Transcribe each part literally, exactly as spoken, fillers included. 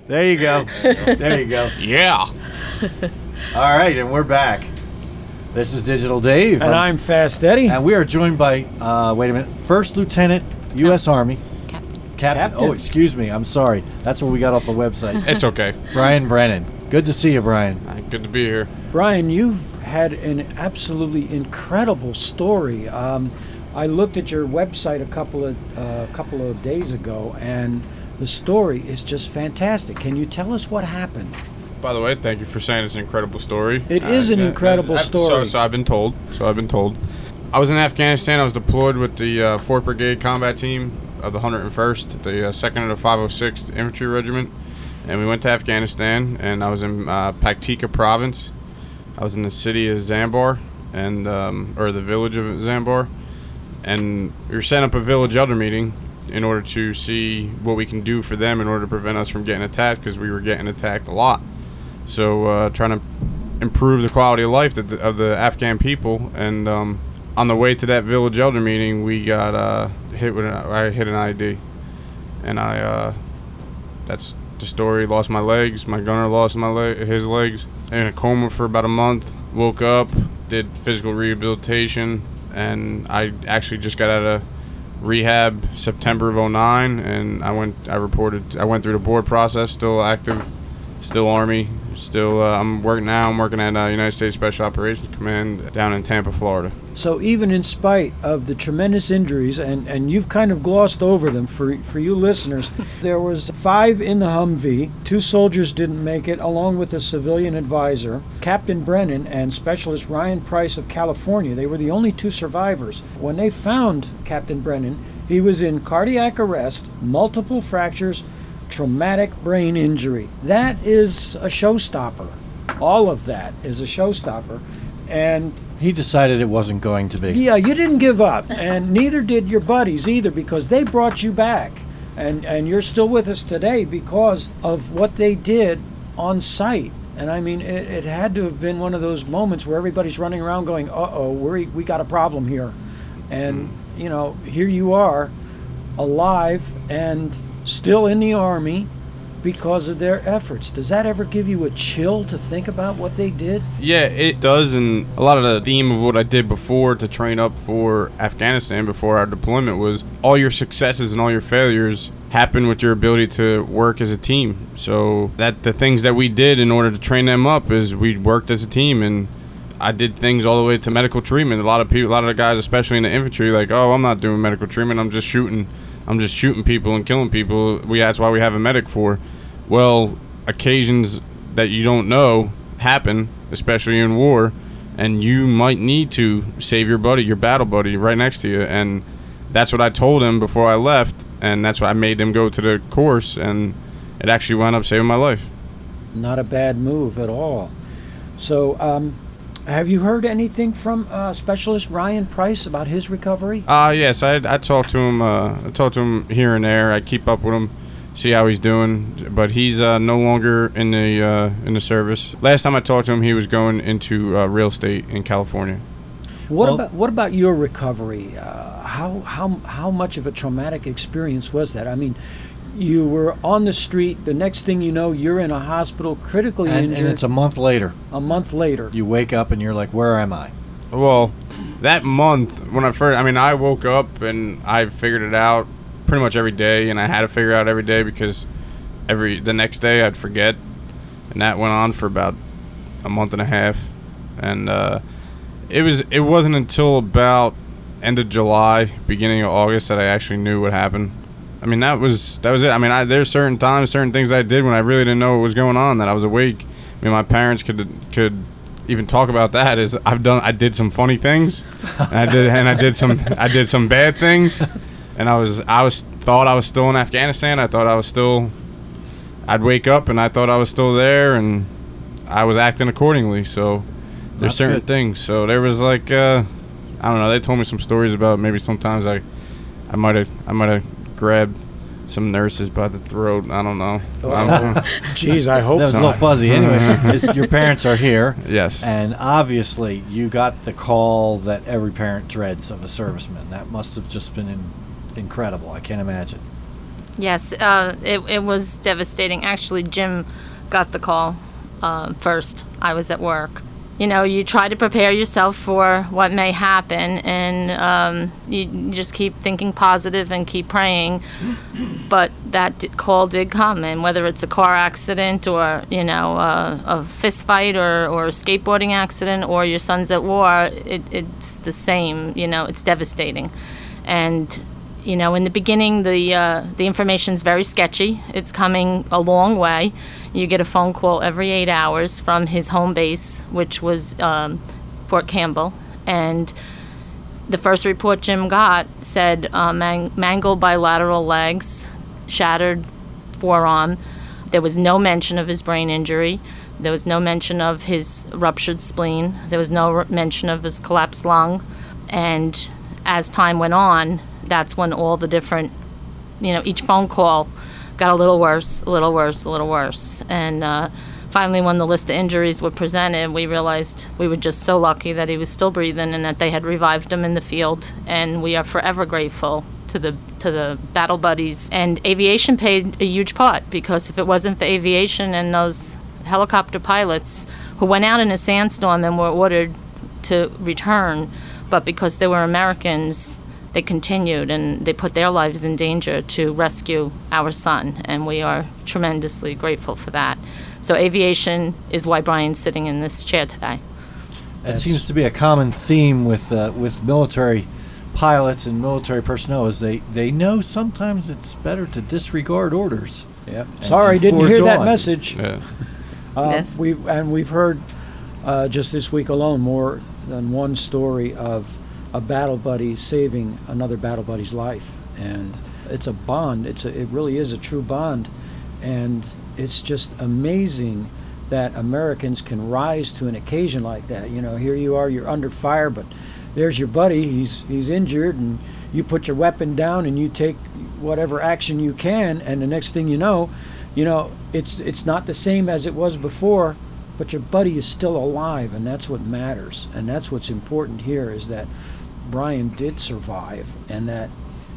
There you go. There you go. Yeah. All right, and we're back. This is Digital Dave. And I'm Fast Eddie. And we are joined by, uh, wait a minute, First Lieutenant, U S. Army. Captain. Captain. Captain. Oh, excuse me. I'm sorry. That's what we got off the website. It's okay. Brian Brennan. Good to see you, Brian. Good to be here. Brian, you've had an absolutely incredible story. Um, I looked at your website a couple of uh, couple of days ago, and the story is just fantastic. Can you tell us what happened? By the way, thank you for saying it's an incredible story. It is an uh, incredible uh, story. So, so I've been told. So I've been told. I was in Afghanistan. I was deployed with the uh, fourth Brigade Combat Team of the one hundred first, the uh, second of the five oh sixth Infantry Regiment, and we went to Afghanistan. And I was in uh, Paktika Province. I was in the city of Zambar, and um, or the village of Zambar, and we were setting up a village elder meeting in order to see what we can do for them in order to prevent us from getting attacked, because we were getting attacked a lot. So uh, trying to improve the quality of life that the, of the Afghan people. And um, on the way to that village elder meeting, we got uh, hit with an, I hit an I E D, and I uh, that's the story. Lost my legs. My gunner lost my leg, his legs. In a coma for about a month. Woke up, did physical rehabilitation, and I actually just got out of rehab September of oh nine, and I went. I reported. I went through the board process. Still active. Still Army. Still, uh, I'm working now. I'm working at uh, United States Special Operations Command down in Tampa, Florida. So even in spite of the tremendous injuries, and, and you've kind of glossed over them for for you listeners, there was five in the Humvee. Two soldiers didn't make it, along with a civilian advisor. Captain Brennan and Specialist Ryan Price of California, they were the only two survivors. When they found Captain Brennan, he was in cardiac arrest, multiple fractures, traumatic brain injury. That is a showstopper. All of that is a showstopper. And He decided it wasn't going to be. yeah, you didn't give up, and neither did your buddies either, because they brought you back. And and you're still with us today because of what they did on site. And I mean, it, it had to have been one of those moments where everybody's running around going, uh-oh, we we got a problem here. And, you know, here you are, alive and still in the Army because of their efforts. Does that ever give you a chill to think about what they did? Yeah, it does, and a lot of the theme of what I did before to train up for Afghanistan before our deployment was all your successes and all your failures happen with your ability to work as a team. So that the things that we did in order to train them up is we worked as a team, and I did things all the way to medical treatment. A lot of people, a lot of the guys, especially in the infantry, like, oh, I'm not doing medical treatment. I'm just shooting. I'm just shooting people and killing people. We that's why we have a medic for. Well, occasions that you don't know happen, especially in war, and you might need to save your buddy, your battle buddy, right next to you. And that's what I told him before I left, and that's why I made them go to the course, and it actually wound up saving my life. Not a bad move at all. So, um, have you heard anything from uh, Specialist Ryan Price about his recovery? Uh, yes, I I talked to him. Uh, I talked to him here and there. I keep up with him, see how he's doing. But he's uh, no longer in the uh, in the service. Last time I talked to him, he was going into uh, real estate in California. What Well- about what about your recovery? Uh, how how how much of a traumatic experience was that? I mean, you were on the street. The next thing you know, you're in a hospital, critically And, injured. and it's a month later. a month later. You wake up and you're like, where am I? Well, that month when I first, I mean, I woke up and I figured it out pretty much every day, and I had to figure it out every day because every the next day I'd forget, and that went on for about a month and a half, and uh, it was it wasn't until about end of July, beginning of August that I actually knew what happened. I mean, that was that was it. I mean, I, there's certain times, certain things I did when I really didn't know what was going on, that I was awake. I mean, my parents could could even talk about that. Is I've done, I did some funny things, and I did, and I did some, I did some bad things, and I was, I was thought I was still in Afghanistan. I thought I was still. I'd wake up and I thought I was still there, and I was acting accordingly. So there's Not certain good. things. So there was like, uh, I don't know. They told me some stories about maybe sometimes I, I might have, I might have grabbed some nurses by the throat. I don't know. I'm- Jeez, I hope That was a so. little fuzzy. Anyway, is- your parents are here. yes. And obviously, you got the call that every parent dreads of a serviceman. That must have just been in, incredible. I can't imagine. Yes, uh, it, it was devastating. Actually, Jim got the call uh, first. I was at work. You know, you try to prepare yourself for what may happen, and um, you, you just keep thinking positive and keep praying. But that d- call did come, and whether it's a car accident or, you know, uh, a fist fight or, or a skateboarding accident or your son's at war, it, it's the same. You know, it's devastating. And you know, in the beginning, the uh, the information's very sketchy. It's coming a long way. You get a phone call every eight hours from his home base, which was um, Fort Campbell. And the first report Jim got said uh, man- mangled bilateral legs, shattered forearm. There was no mention of his brain injury. There was no mention of his ruptured spleen. There was no r- mention of his collapsed lung. And as time went on, that's when all the different, you know, each phone call got a little worse, a little worse, a little worse. And uh, finally, when the list of injuries were presented, we realized we were just so lucky that he was still breathing and that they had revived him in the field. And we are forever grateful to the to the battle buddies. And aviation played a huge part, because if it wasn't for aviation and those helicopter pilots who went out in a sandstorm and were ordered to return, but because they were Americans, they continued, and they put their lives in danger to rescue our son, and we are tremendously grateful for that. So aviation is why Brian's sitting in this chair today. It seems to be a common theme with uh, with military pilots and military personnel, is they, they know sometimes it's better to disregard orders. Yeah. and- Sorry, and didn't forge hear that Uh, on. message. Yeah. Uh, Yes. We've, and we've heard uh, just this week alone more than one story of a battle buddy saving another battle buddy's life. And it's a bond. It's a, it really is a true bond. And it's just amazing that Americans can rise to an occasion like that. You know, here you are, you're under fire, but there's your buddy, he's he's injured, and you put your weapon down and you take whatever action you can, and the next thing you know, you know, it's it's not the same as it was before, but your buddy is still alive, and that's what matters. And that's what's important here, is that Brian did survive, and that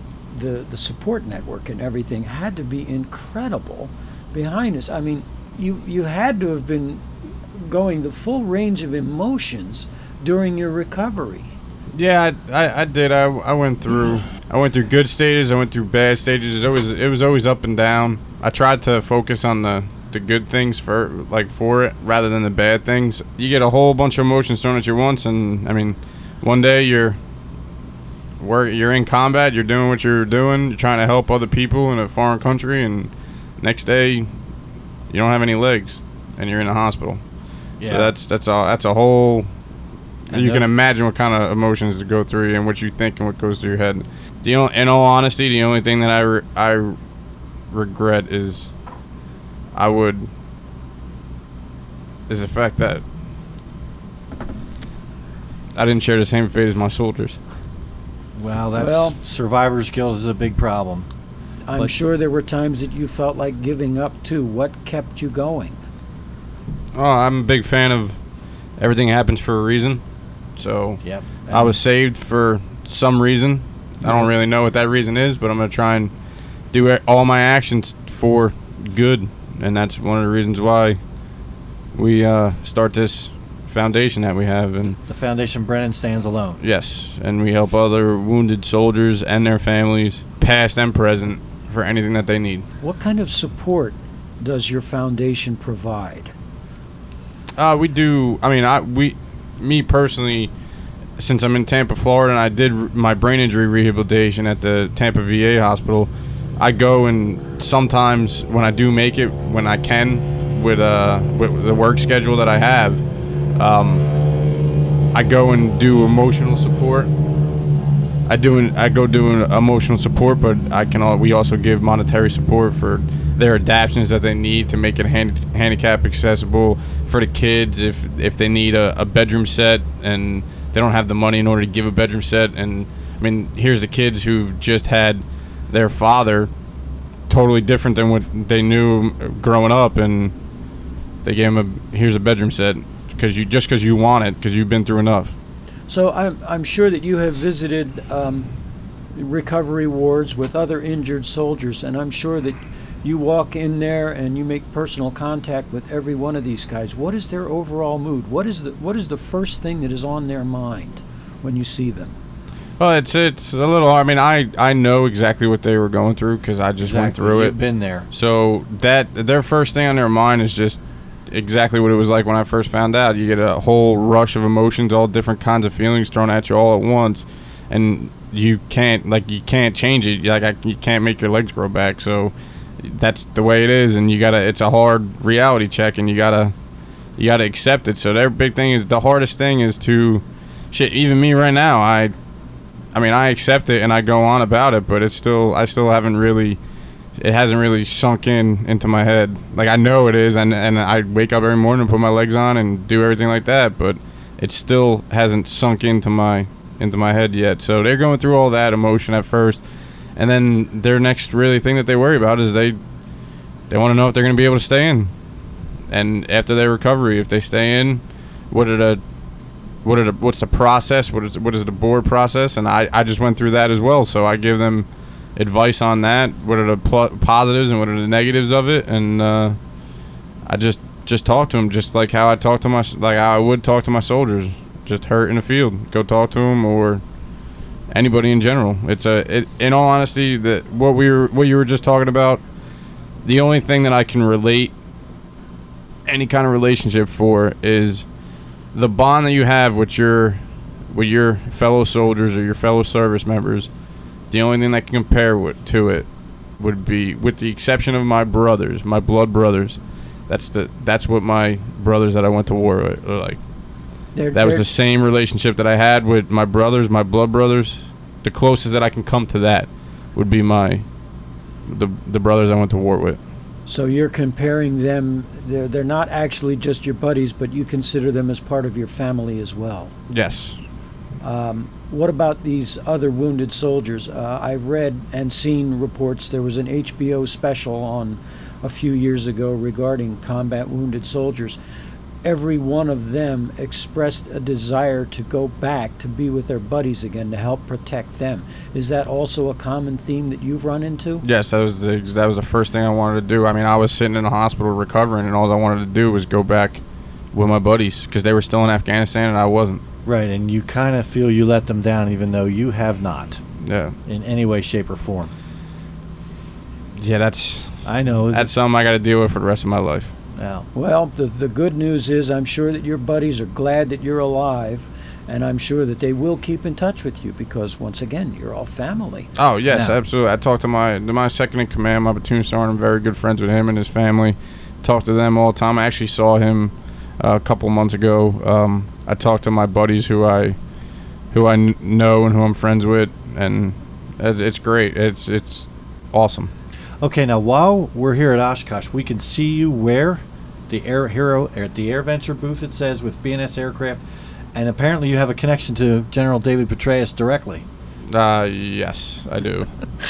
the the support network and everything had to be incredible behind us. I mean, you you had to have been going the full range of emotions during your recovery. Yeah, I, I, I did. I, I went through I went through good stages. I went through bad stages. It was always it was always up and down. I tried to focus on the, the good things for like for it rather than the bad things. You get a whole bunch of emotions thrown at you once, and I mean, one day you're work you're in combat, you're doing what you're doing, you're trying to help other people in a foreign country, and next day you don't have any legs and you're in the hospital. Yeah. So that's that's a that's a whole. And You the- can imagine what kind of emotions to go through and what you think and what goes through your head. The only, in all honesty, the only thing that I, re- I regret is I would is the fact that I didn't share the same fate as my soldiers. Well, that's Well- survivor's guilt is a big problem. I'm But- sure there were times that you felt like giving up too. What kept you going? Oh, I'm a big fan of everything happens for a reason. So Yep. I was saved for some reason. I don't really know what that reason is, but I'm going to try and do it- all my actions for good. And that's one of the reasons why we uh, start this foundation that we have. And The Foundation Brennan stands alone. yes, and we help other wounded soldiers and their families, past and present, for anything that they need. What kind of support does your foundation provide? Uh, we do. I mean, I we, me personally, since I'm in Tampa, Florida, and I did r- my brain injury rehabilitation at the Tampa V A hospital. I go, and sometimes when I do make it, when I can, with uh with the work schedule that I have, um, I go and do emotional support. I do an, I go doing emotional support, but I can al- we also give monetary support for their adaptations that they need to make it hand, handicap accessible for the kids. If if they need a, a bedroom set and they don't have the money in order to give a bedroom set, and I mean, here's the kids who've just had their father totally different than what they knew growing up, and they gave them a here's a bedroom set because you just because you want it because you've been through enough. So I'm I'm sure that you have visited um, recovery wards with other injured soldiers, and I'm sure that you walk in there and you make personal contact with every one of these guys. What is their overall mood? What is the what is the first thing that is on their mind when you see them? Well, it's it's a little. I mean, I, I know exactly what they were going through because I just went Exactly. through You've it. been there. So that their first thing on their mind is just exactly what it was like when I first found out. You get a whole rush of emotions, all different kinds of feelings thrown at you all at once, and you can't like you can't change it. Like I, you can't make your legs grow back. So that's the way it is, and you gotta. It's a hard reality check, and you gotta you gotta accept it. So their big thing is the hardest thing is to shit. Even me right now, I. I mean, I accept it and I go on about it, but it's still, I still haven't really, it hasn't really sunk in into my head. Like, I know it is, and, and I wake up every morning and put my legs on and do everything like that, but it still hasn't sunk into my, into my head yet. So they're going through all that emotion at first, and then their next really thing that they worry about is they, they want to know if they're going to be able to stay in. And after their recovery, if they stay in, what are the, What are the, what's the process? What is what is the board process? And I, I just went through that as well, so I give them advice on that. What are the pl- positives and what are the negatives of it? And uh, I just just talk to them just like how I talk to my like how I would talk to my soldiers. Just hurt in the field, go talk to them, or anybody in general. It's a it, in all honesty, that what we were what you were just talking about. The only thing that I can relate any kind of relationship for is the bond that you have with your with your fellow soldiers or your fellow service members. The only thing that can compare with, to it would be, with the exception of my brothers, my blood brothers. That's the that's what my brothers that I went to war with are like. They're, That was they're- the same relationship that I had with my brothers, my blood brothers. The closest that I can come to that would be my the the brothers I went to war with. So you're comparing them, they're, they're not actually just your buddies, but you consider them as part of your family as well. Yes. Um, what about these other wounded soldiers? Uh, I've read and seen reports. There was an H B O special on a few years ago regarding combat wounded soldiers. Every one of them expressed a desire to go back to be with their buddies again, to help protect them. Is that also a common theme that you've run into? Yes, that was the that was the first thing I wanted to do. I mean, I was sitting in the hospital recovering, and all I wanted to do was go back with my buddies because they were still in Afghanistan and I wasn't. Right, and you kind of feel you let them down, even though you have not, Yeah. in any way, shape, or form. Yeah, that's I know. that's something I got to deal with for the rest of my life. Now, Well, the, the good news is I'm sure that your buddies are glad that you're alive, and I'm sure that they will keep in touch with you because, once again, you're all family. Oh yes, No. absolutely. I talked to my to my second in command, my platoon sergeant. I'm very good friends with him and his family. Talk to them all the time. I actually saw him uh, a couple months ago. Um, I talked to my buddies who I who I kn- know and who I'm friends with, and it, it's great. It's it's awesome. okay, now while we're here at Oshkosh, we can see you where the Air Hero at the Air Venture booth. It says with B N S Aircraft, and apparently you have a connection to General David Petraeus directly. Uh, yes, I do.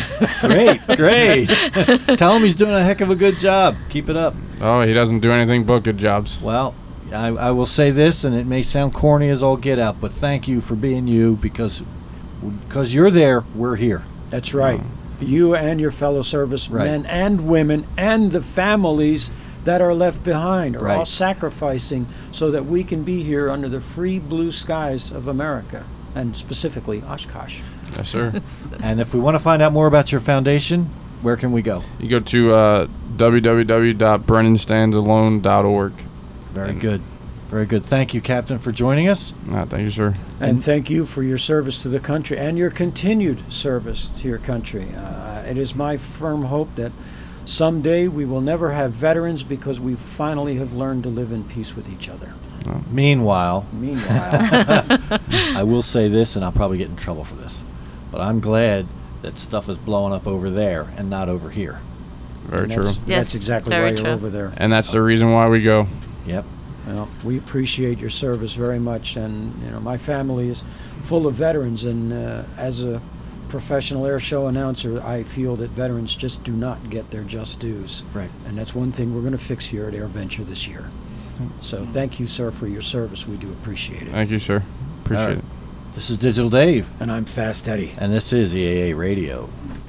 Great, great. Tell him he's doing a heck of a good job. Keep it up. Oh, he doesn't do anything but good jobs. Well, I, I will say this, and it may sound corny as all get out, but thank you for being you, because because you're there, we're here. That's right. You and your fellow servicemen Right. and women and the families that are left behind are all Right. sacrificing so that we can be here under the free blue skies of America, and specifically Oshkosh. Yes, sir. And if we want to find out more about your foundation, where can we go? You go to uh, w w w dot brennan stands alone dot org. Very And- good. Very good. Thank you, Captain, for joining us. Uh, thank you, sir. And And- thank you for your service to the country and your continued service to your country. Uh, it is my firm hope that someday we will never have veterans because we finally have learned to live in peace with each other. Meanwhile, Meanwhile, I will say this, and I'll probably get in trouble for this, but I'm glad that stuff is blowing up over there and not over here. Very and true. That's, Yes, that's exactly very why you're true. over there. And that's the reason why we go. Yep. Well, we appreciate your service very much, and you know my family is full of veterans. And uh, as a professional air show announcer, I feel that veterans just do not get their just dues, Right. and that's one thing we're going to fix here at Air Venture this year. So thank you, sir, for your service. We do appreciate it. Thank you, sir. Appreciate All right. it. This is Digital Dave, And I'm Fast Eddie. and this is E A A Radio.